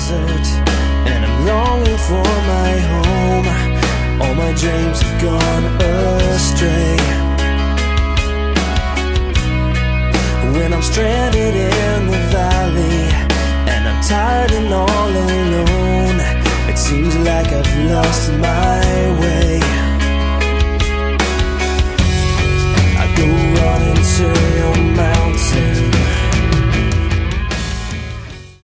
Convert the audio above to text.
desert, and I'm longing for my home. All my dreams have gone astray. When I'm stranded in the valley, and I'm tired and all alone, it seems like I've lost my way.